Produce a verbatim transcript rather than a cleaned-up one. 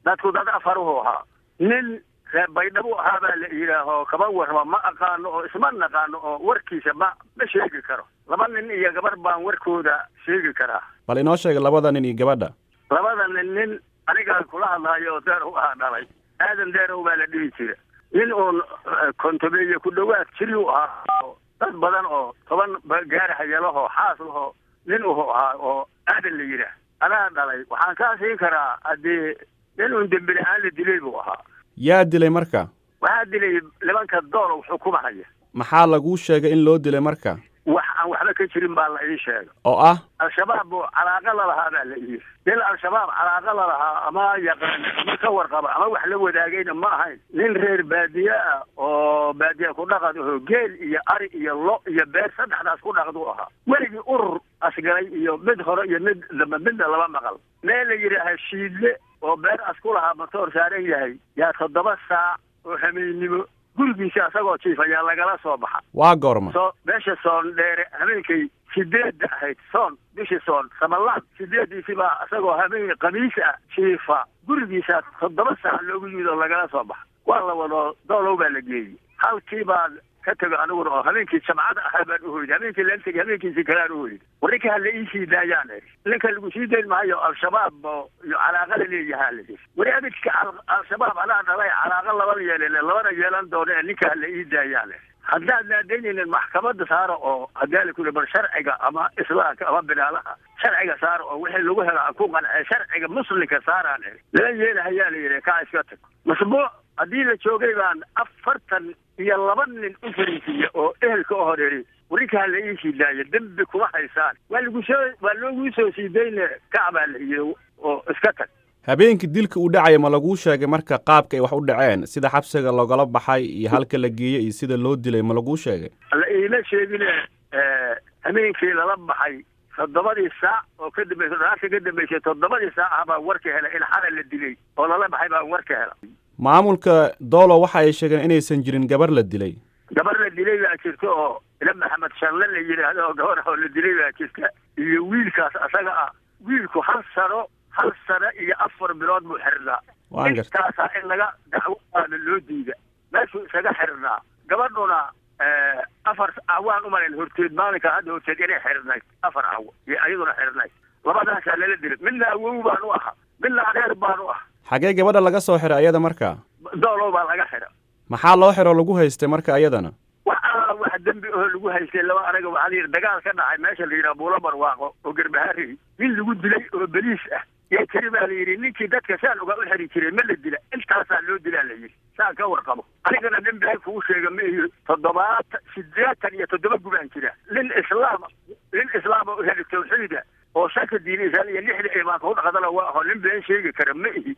dadku dad afaruhu ahaa nin baydhabo ahaabaa la yidhaaho kaba warraba ma aqaano oo isma naqaano oo warkiisa ma ma sheegi karo laba nin iyo gabar baan warkooda sheegi karaa bal inoo sheega labada nin iyo gabadha labada nin nin anigaan kula hadlaayo oo deerow ahaa dhalay aadan deerow baa la dhihi jira nin uun kontobeeye ku dhowaad jiri u ahaa dad badan oo toban gaarahayalaho xaas laho nin uhu ahaa oo aadan la yidhaah anaa dhalay waxaan kaa siin karaa haddii nin uun dembi la-aan la dilay buu ahaa yaa dilay marka waxaa dilay nimanka doolow xukumahaya maxaa laguu sheegay in loo dilay marka wax aan waxba ka jirin baa la ii sheegay oo ah al-shabaab buu calaaqa lalahaa baa la ii nin al-shabaab calaaqa lalahaa ama yaqaan ama ka warqaba ama wax la wadaagayna ma ahayn nin reer baadiye ah oo baadiye ku dhaqad aho geel iyo ari iyo lo iyo beer saddexdaas ku dhaqd u ahaa weligii urur asgalay iyo mid hore iyo mid dambe midna laba maqal meel la yidhaaha shiidle oo beer as ku lahaa matoor saaran yahay yaa toddoba saac oo hameennimo gurigiisa asagoo jiif ayaa lagala soo baxa waa goorma soo meesha soon dheere habeenkay sideedda ahayd soon bishii soon samalaan sideediisi baa asagoo habeen khamiis ah jiifa gurigiisa toddoba saac loogu yimid oo lagala soo baxa waa la wado doolow baa la geeyey halkii baan ka tego aniguna oo habeenkii jamcada ahaa baan uhoyday habeenkii laan tegey habeenkiisi kalaan uhoyday warninka hala ii sii daayaan eri ninka lagu sii dayn maayo al-shabaab iyo calaaqa la leeyahaa la yiri wari abidka al-shabaab anaa dhalay calaaqa labana yeelele labana yeelan doono ee ninka hala ii daayaan eri haddaad naadaynaynin maxkamadda saara oo haddaa la kuli bar sharciga ama islaamka ama binaalaha sharciga saara oo wixii lagu hela ku qancee sharciga muslimka saaraan eri lala yeelahayaa la yidhi kaa iska tag masbuuc haddii la joogay baan afartan iyo laba nin u fariisiiya oo ehelka u horeeri warinkaa la ii sii daaya dembi kuma haysaan waa lagu soo waa loogu soo sii dayne kacbaa la yidhi oo iska tag habeenkii dilka uu dhacaya ma laguu sheegay marka qaabka ay wax u dhaceen sida xabsiga loogala baxay iyo halka la geeyey iyo sida loo dilay ma laguu sheegay la iima sheegine habeenkii lala baxay toddobadii saac oo ka dambaysa dhaarka ka dambaysay toddobadii saac ah baa warka helay in xala la dilay oo lala baxay baa warka hela maamulka doolo waxa ay sheegeen inaysan jirin gabar la dilay gabar la dilay baa jirta oo ila maxamed shanle la yidhaahdo oo gabar oo la dilay baa jirta iyo wiilkaas asaga ah wiilku hal sano hal sano iyo afar bilood buu xirnaa intaasaa in laga dacwoaana loo diida meeshuu isaga xirnaa gabadhuna afar cawaan umalayn horteed maalinka hadda horteed inay xirnayd afar cawo iyo ayaduna xirnayd labadaasaa lala dilay midna awow baan u ahaa midna adeer baan u ah xagee gabadha laga soo xiray ayada marka doolow baa laga xira maxaa loo xiro lagu haystay marka ayadana wax alla wax dembi oo lagu haystay laba anaga waxaa la yidhi dagaal ka dhacay meesha la yidhaha buula barwaaqo oo garbahaari nin lagu dilay oo beliis ah yaa tiri baa la yidhi ninkii dadka saan uga u xiri jiray ma la dila intaasaa loo dilaa la yidhi saan ka warqabo anigana dembi hay kugu sheega ma iyo toddobaatan sideetan iyo toddoba gubaan jira nin islaam nin islaama u heli tawxiida oo shaka diinaysan iyo lixda imaanka u dhaqdana waa aho nin been sheegi kara ma ihi